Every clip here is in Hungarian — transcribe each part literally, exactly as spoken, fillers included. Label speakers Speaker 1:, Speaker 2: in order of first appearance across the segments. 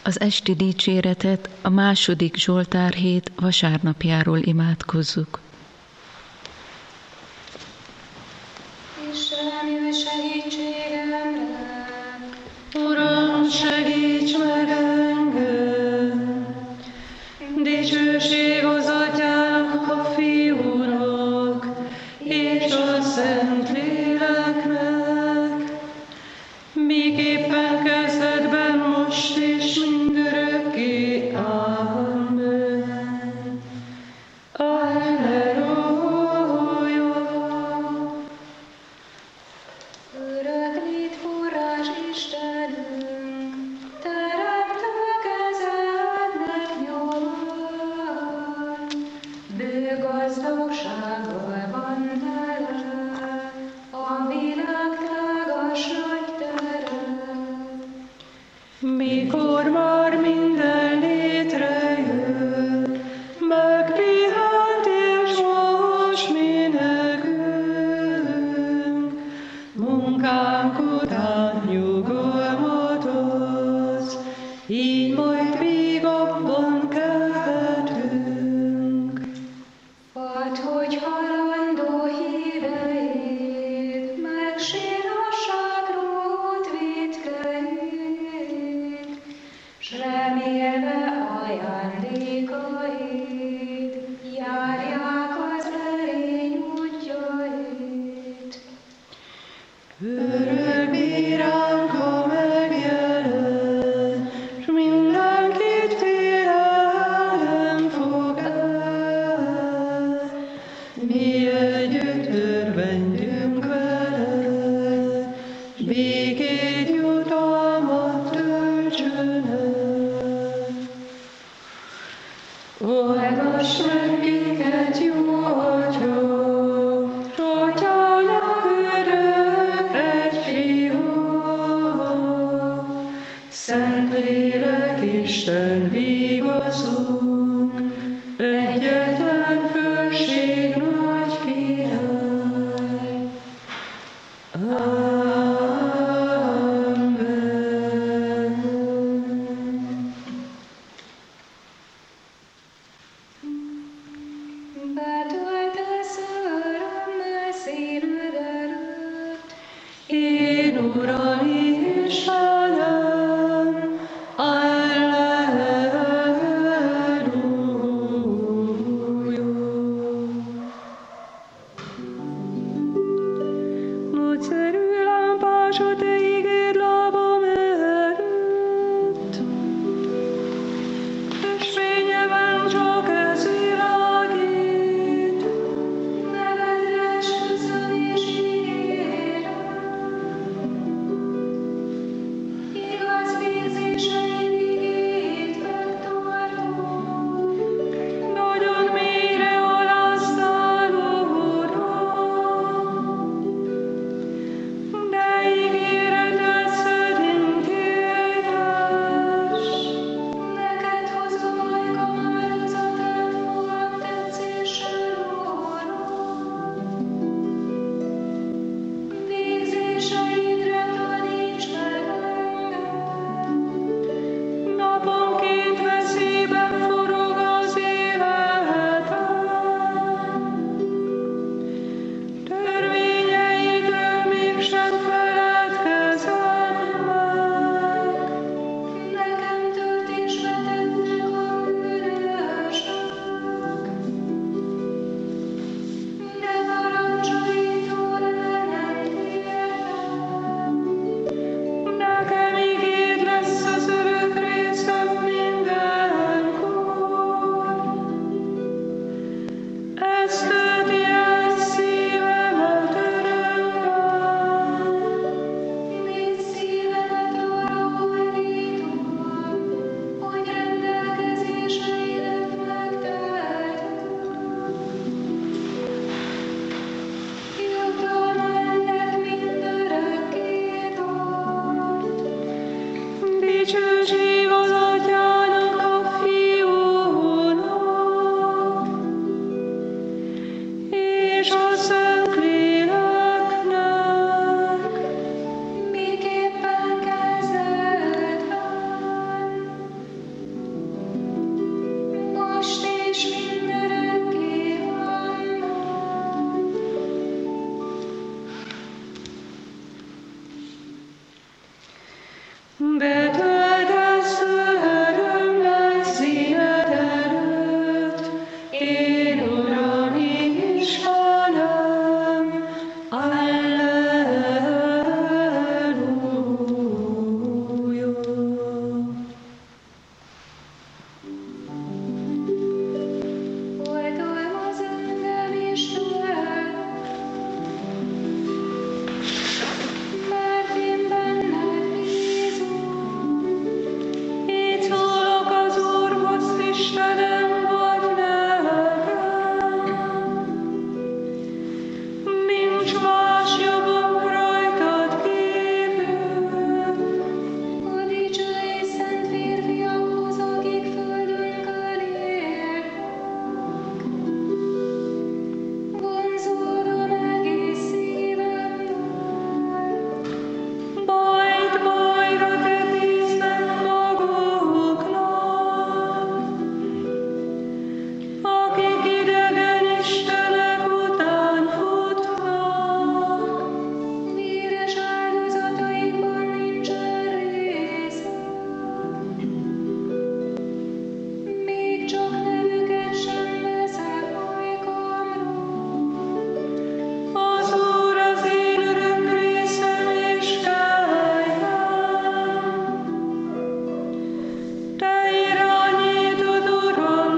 Speaker 1: Az esti dicséretet a második Zsoltárhét vasárnapjáról imádkozzuk.
Speaker 2: Istenem, jöjj segítségemre!
Speaker 3: Uram, segíts meg engem! Dicsőség az Atyának, a Fiúnak és a Szentléleknek, miképpen kezdetben, most és mindörökké. Amen. Alleluja.
Speaker 2: Örök lét forrás Istenünk, teremtő kezednek nyomán, bő gazdagsággal van tele a világ tágas nagy tere.
Speaker 3: Mikor már minden létrejött, megpihent és most mi nekünk, munkánk után nyugalmat adsz, így majd még abban kelhetünk.
Speaker 2: Add, hogy halandó híveid, megsírhassák vétkeid, s remélve ajándékaid, járják az erény útjait.
Speaker 3: Örök bíránk, ha megjelen, s mindenkit félelem fog el. Mi együtt örvendjünk vele, s békét jutalmat töltsön el. Hallgass meg, kiket jó Atya, s Atyának örök egy Fiú, Szentlélek Isten vigaszunk, egyetlen fölség nagy király. Amen.
Speaker 2: Betöltesz örömmel színed előtt,
Speaker 3: Én Uram Istenem, Alleluja. Nagyszerű lámpás a te igéd lábam előtt, és fényeben csak ez világít.
Speaker 2: nevedre esküszöm és ígérem. Igaz végzéseid igéit megtartom,
Speaker 3: Nagyon mélyre aláztál, Uram, de ígéreted szerint édes.
Speaker 2: neked hozom ajkam áldozatát, magam tetszéssel orom. Végzéseidre taníts meg engem,
Speaker 3: Naponként veszélyben forog az életem. Törvényeidről mégsem feledkezem meg.
Speaker 2: nekem töltésbe tettek a bűnösök, de parancsaitól el nem tértem.
Speaker 3: Nekem ígéd lesz az örök részem mindenkor. Ezt tölti el szívemet örömmel.
Speaker 2: Légy szívemet arra hajlítom, hogy rendelkezéseidet megtehetem. Jutalmarendet mindörökké tart.
Speaker 3: Dicsőség az Atyának, a Fiúnak és a Szentléleknek,
Speaker 2: Miképpen kezdetben,
Speaker 3: Betöltesz örömmel színed előtt, én Uram Istenem, Alleluja.
Speaker 2: Oltalmaz engem Isten, mert én benned bízom.
Speaker 3: Így szólok az Úrhoz, Istenem vagy nekem. Nincs más jobbom rajtad kívül.
Speaker 2: A dicső és szent férfiakhoz, akik földünkön élnek, vonzódom egész szívemmel.
Speaker 3: Bajt bajra tetéznek maguknak, akik idegen istenek után futnak.
Speaker 2: Véres áldozataikban nincsen részük, még csak nevüket sem veszem ajkamra.
Speaker 3: Az Úr az én örök részem és kályhám. Te irányítod, Uram,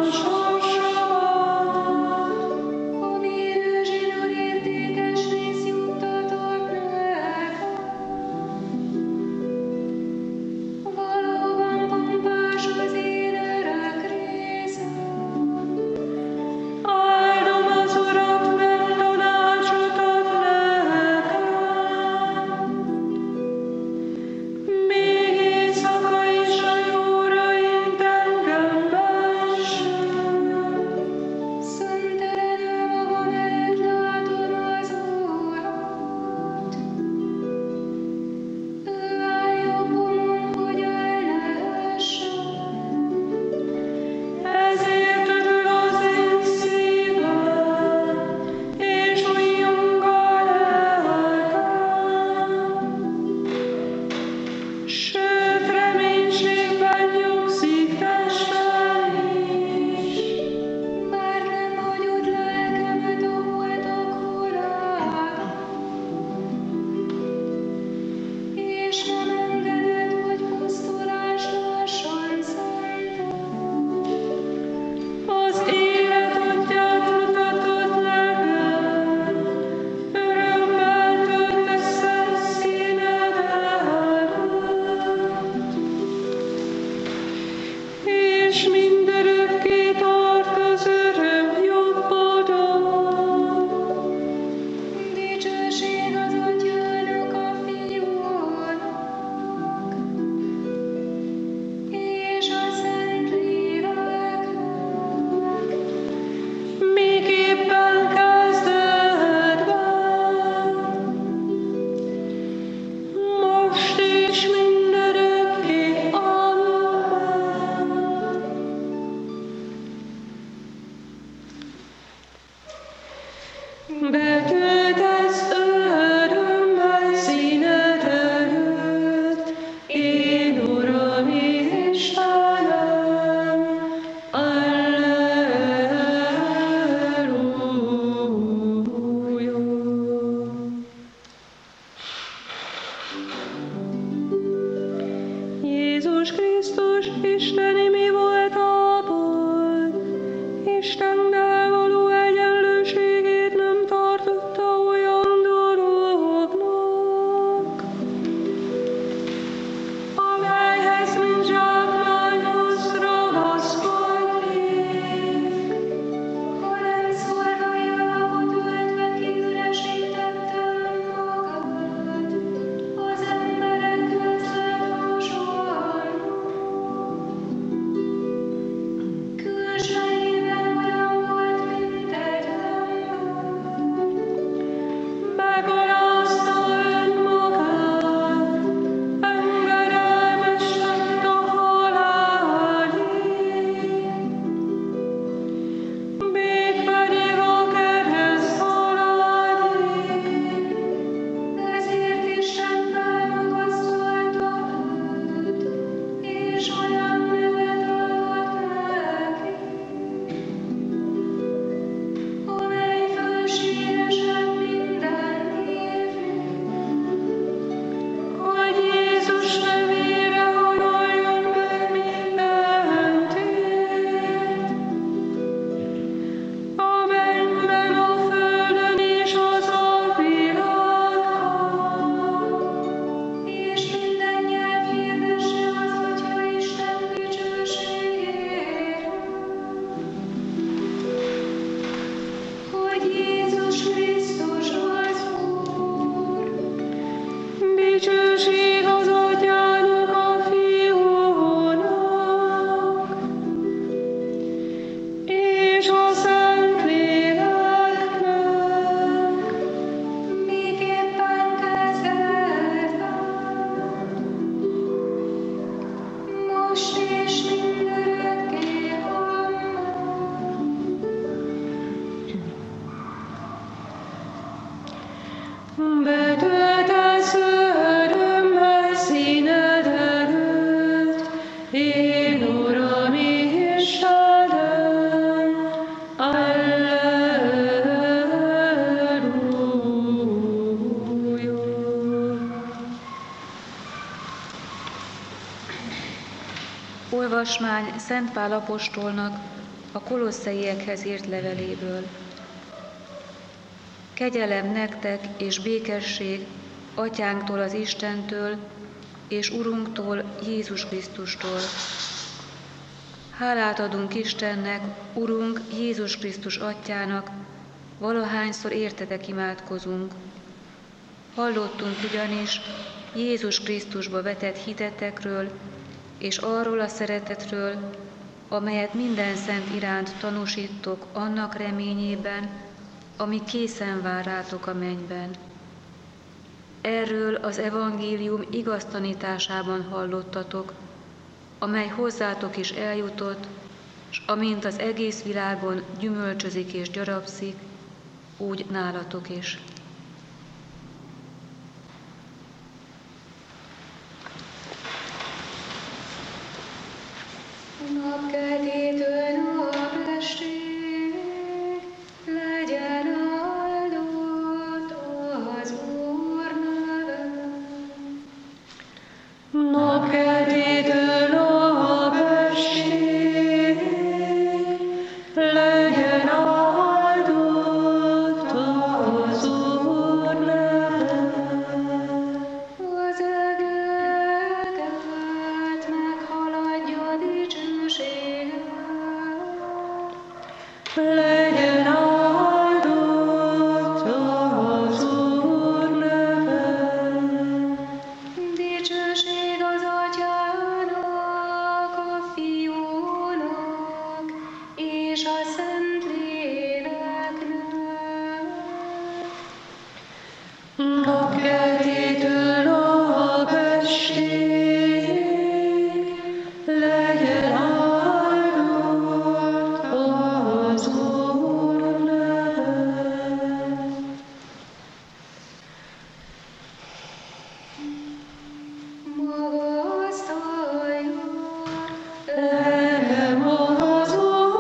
Speaker 3: sorsomat.
Speaker 2: A mérő zsinór értékes rész juttatott nekem. Valóban pompás az én örök részem.
Speaker 3: Áldom az Urat, mert tanácsot ad nekem. Még éjszaka is a jóra int engem benső.
Speaker 2: Szöntelenül magam előtt látom az Urat. Ő áll jobbomon, hogy el ne essem.
Speaker 3: Ezért örül az én szívem, és újjong a lelkem. Sőt, reménységben nyugszik testem is.
Speaker 2: Bár nem hagyod lelkemet a holtak korában, és nem engeded, hogy pusztulás lassan szentel.
Speaker 3: Az élet útját mutatod nekem, örömmel töltesz el színed előtt, és mindörökké tart az öröm jobbodon.
Speaker 2: Dicsőség az Atyának, a Fiúnak, és a Szentléleknek.
Speaker 3: Miképpen kezdetben, most és mindörökké. Amen. Betöltesz örömmel színed előtt, én Uram Istenem, Alleluja. Jézus Krisztus, Isteni mi voltából, Istennel való egyenlőségét nem tartotta olyan dolognak, amelyhez mint zsákmányhoz ragaszkodnék.
Speaker 2: Hanem szolgáljalapot öltve kiüresítettem magad, az emberek között hasonló.
Speaker 4: Olvasmány Szent Pál apostolnak a kolosszaiekhez írt leveléből. Kegyelem nektek és békesség Atyánktól, az Istentől és Urunktól, Jézus Krisztustól. Hálát adunk Istennek, Urunk Jézus Krisztus Atyának, valahányszor értetek imádkozunk. Hallottunk ugyanis Jézus Krisztusba vetett hitetekről, és arról a szeretetről, amelyet minden szent iránt tanúsítok annak reményében, ami készen vár rátok a mennyben. Erről az evangélium igaz tanításában hallottatok, amely hozzátok is eljutott, s amint az egész világon gyümölcsözik és gyarapszik, úgy nálatok is.
Speaker 2: Napkeltétől napestig legyen áldott az Úr neve.
Speaker 3: Napkeltétől napestig legyen áldott az Úr neve.
Speaker 2: Az egeket meghaladja dicsősége.
Speaker 3: Legyen áldott az Úr neve.
Speaker 2: Dicsőség az Atyának, a Fiúnak és a Szentléleknek.
Speaker 3: Napkeltétől napestig legyen áldott az Úr neve.
Speaker 2: Magasztaljon
Speaker 3: Engem az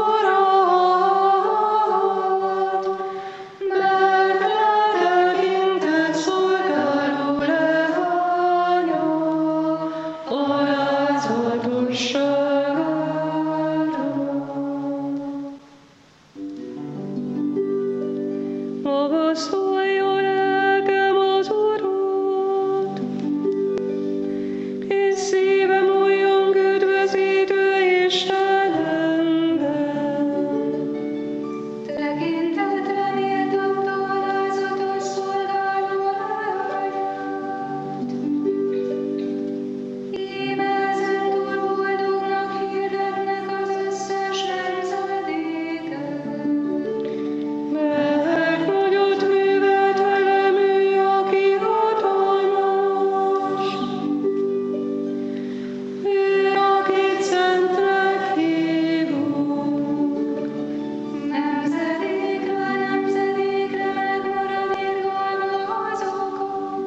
Speaker 3: Urat, mert letekintett szolgáló leánya alázatosságáról. Magasztaljon lelkem az Urat, és szívem újjong üdvözítő Istenemben.
Speaker 2: tekintetre méltatta alázatos szolgáló lányát. Íme ezentúl boldognak hirdetnek az összes nemzedéken.
Speaker 3: Mert nagyot művelt velem ő, aki hatalmas. Ő, akit szentnek hívunk.
Speaker 2: Nemzedékről nemzedékre megmarad irgalma azokon,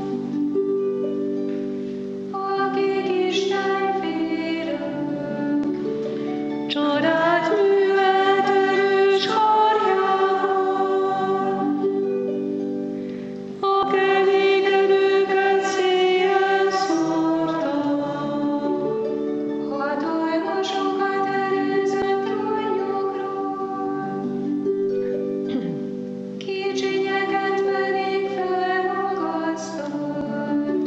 Speaker 2: akik Isten félők.
Speaker 3: Csodát művelt erős karjával. A kevékedőket széjjel szórta.
Speaker 2: Hatalmasokat előzött trónjukról, kicsinyeket pedig felmagasztott.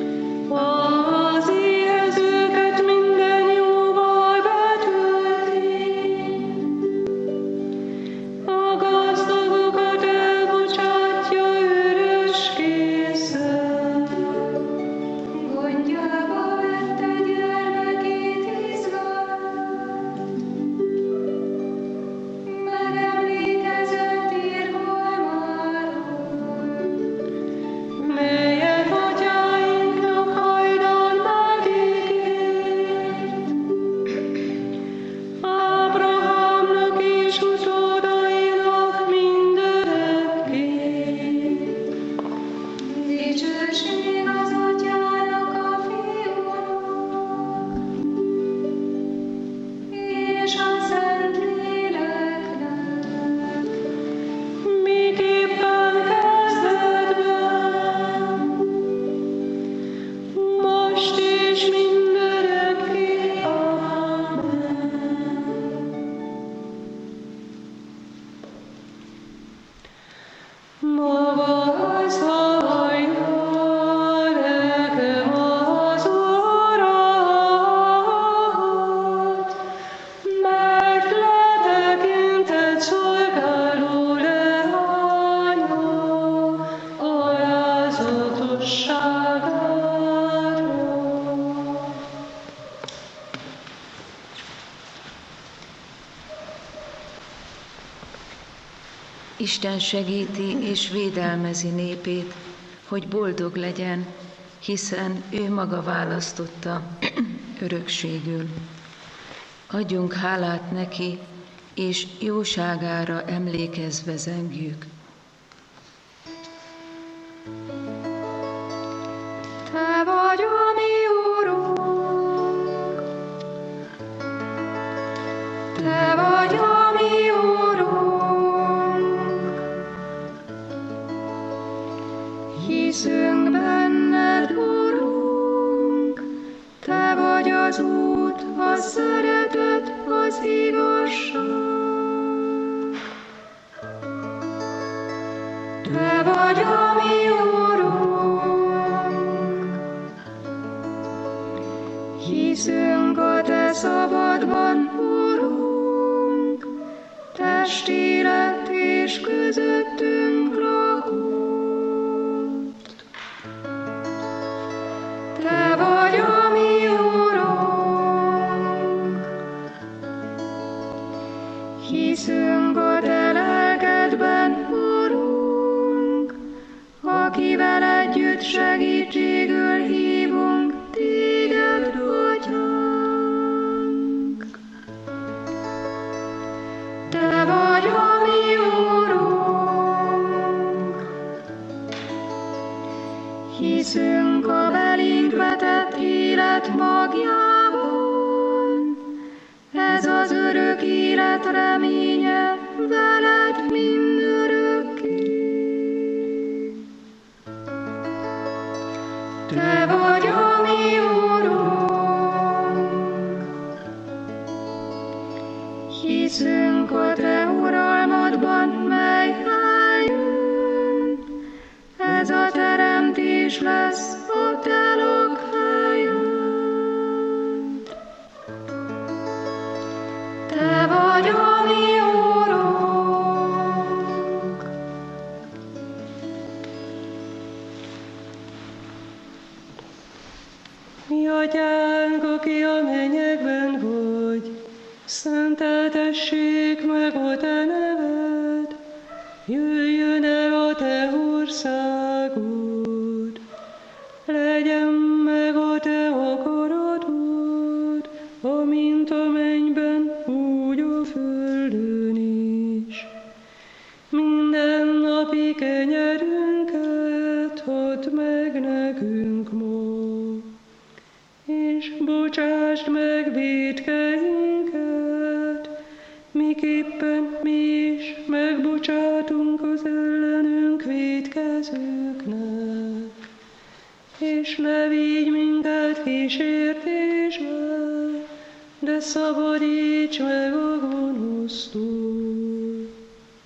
Speaker 3: Az éhezőket minden jóval betölti. A gazdagokat elbocsátja üres készen.
Speaker 2: Gondjába vette gyermekét Izraelt, megemlékezett irgalmáról.
Speaker 3: Melyet atyáinknak hajdan megígért. Ábrahámnak és utódainak mindörökké.
Speaker 2: Dicsőség az Atyának, a Fiúnak és a Szentléleknek.
Speaker 3: Miképpen kezdetben, most és mindörökké. Amen.
Speaker 1: Isten segíti és védelmezi népét, hogy boldog legyen, hiszen ő maga választotta örökségül. Adjunk hálát neki, és jóságára emlékezve zengjük.
Speaker 2: Te vagy a mi Urunk, Te vagy a mi Urunk, hiszünk benned, Urunk, Te vagy az út, a szeretet, az igazság. Te vagy a mi Urunk, hiszünk a Te szabadban, Urunk, testélet és közöttünk lakott. Te vagy a mi Urunk, hiszünk a Te lelkedben, Urunk, akivel együtt segítségül hívunk Téged, Atyánk. Te vagy a mi Urunk, hiszünk a belénk vetett élet magjában, ez az örök élet reménye veled mindörökké. Te vagy a mi Urunk, hiszünk a Te uralmadban, mely eljön, ez a teremtés lesz a Te lakhelyed. Te vagy a mi Urunk.
Speaker 3: Mi Atyánk, aki a mennyekben vagy, szenteltessék meg a Te neved, jöjjön el a Te országod, legyen meg a Te akaratod, amint a mennyben, úgy a földön is. Minden napi kenyerünket add meg nekünk ma, és bocsásd meg vétkeinket, miképpen mi is megbocsátunk az ellenünk vétkezőknek. És ne vigy minket kísértésbe, de szabadíts meg a gonosztól.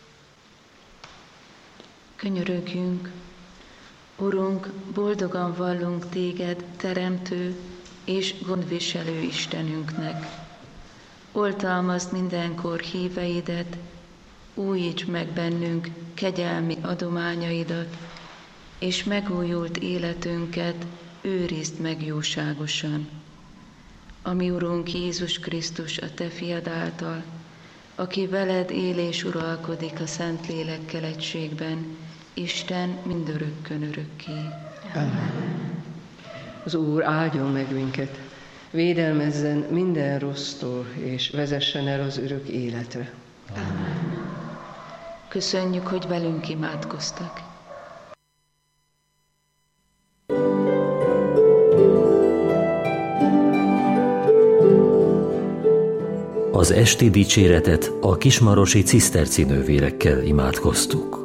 Speaker 1: Könyörögjünk, Urunk, boldogan vallunk Téged, Teremtő és gondviselő Istenünknek. Oltalmazd mindenkor híveidet, újíts meg bennünk kegyelmi adományaidat, és megújult életünket őrizd meg jóságosan. Ami Urunk Jézus Krisztus, a Te fiad által, aki veled él és uralkodik a Szentlélekkel egységben, Isten mindörökkön örökké.
Speaker 5: Amen. Az Úr áldjon meg minket, védelmezzen minden rossztól, és vezessen el az örök életre.
Speaker 1: Amen. Köszönjük, hogy velünk imádkoztak.
Speaker 6: Az esti dicséretet a kismarosi ciszterci nővérekkel imádkoztuk.